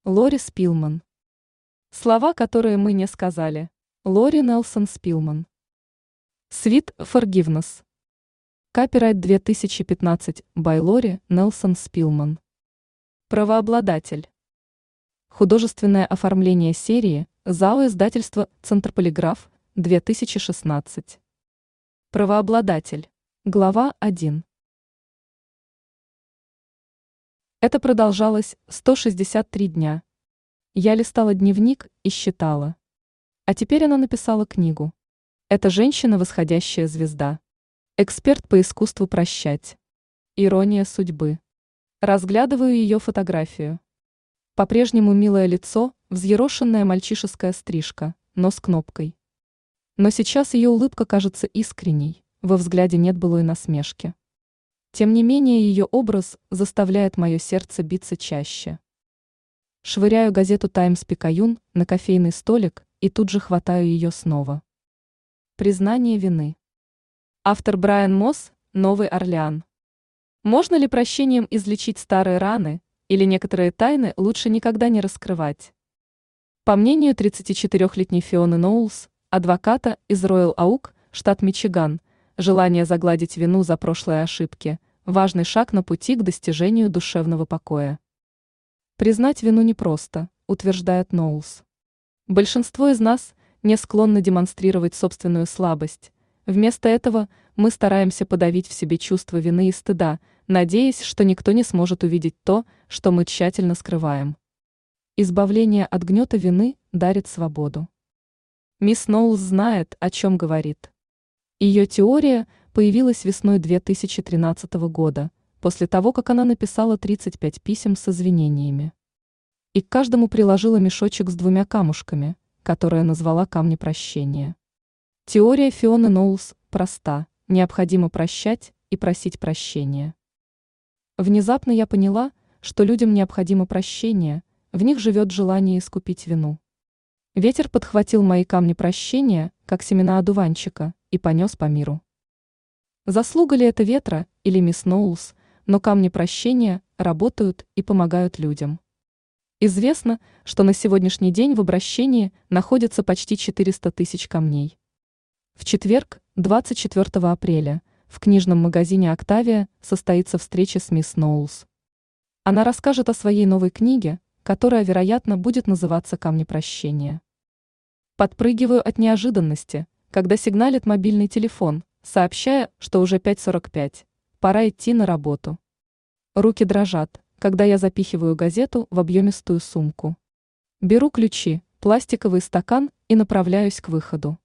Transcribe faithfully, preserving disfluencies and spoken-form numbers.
Лори Спилман. Слова, которые мы не сказали. Лори Нелсон Спилман. Sweet Forgiveness. Копирайт две тысячи пятнадцать by Лори Нелсон Спилман. Правообладатель. Художественное оформление серии ЗАО издательство Центр Полиграф две тысячи шестнадцать. Правообладатель. Глава один. Это продолжалось сто шестьдесят три дня. Я листала дневник и считала. А теперь она написала книгу. Это женщина восходящая звезда. Эксперт по искусству прощать. Ирония судьбы. Разглядываю ее фотографию. По-прежнему милое лицо, взъерошенная мальчишеская стрижка, но с кнопкой. Но сейчас ее улыбка кажется искренней, во взгляде нет былой насмешки. Тем не менее ее образ заставляет мое сердце биться чаще. Швыряю газету «Таймс Пикаюн» на кофейный столик и тут же хватаю ее снова. Признание вины. Автор Брайан Мосс, Новый Орлеан. Можно ли прощением излечить старые раны, или некоторые тайны лучше никогда не раскрывать? По мнению тридцатичетырёхлетней Фионы Ноулс, адвоката из Роyal Oak, штат Мичиган, желание загладить вину за прошлые ошибки – важный шаг на пути к достижению душевного покоя. Признать вину непросто, утверждает Ноулс. Большинство из нас не склонны демонстрировать собственную слабость. Вместо этого мы стараемся подавить в себе чувство вины и стыда, надеясь, что никто не сможет увидеть то, что мы тщательно скрываем. Избавление от гнета вины дарит свободу. Мисс Ноулс знает, о чем говорит. Ее теория появилась весной две тысячи тринадцатого года, после того, как она написала тридцать пять писем с извинениями. И к каждому приложила мешочек с двумя камушками, которые назвала камни прощения. Теория Фионы Ноулс проста: необходимо прощать и просить прощения. Внезапно я поняла, что людям необходимо прощение, в них живет желание искупить вину. Ветер подхватил мои камни прощения, как семена одуванчика, и понес по миру. Заслуга ли это ветра или мисс Ноулс, но камни прощения работают и помогают людям. Известно, что на сегодняшний день в обращении находится почти четыреста тысяч камней. В четверг, двадцать четвёртого апреля, в книжном магазине «Октавия» состоится встреча с мисс Ноулс. Она расскажет о своей новой книге, которая, вероятно, будет называться «Камни прощения». Подпрыгиваю от неожиданности, когда сигналит мобильный телефон, сообщая, что уже пять сорок пять, пора идти на работу. Руки дрожат, когда я запихиваю газету в объемистую сумку. Беру ключи, пластиковый стакан и направляюсь к выходу.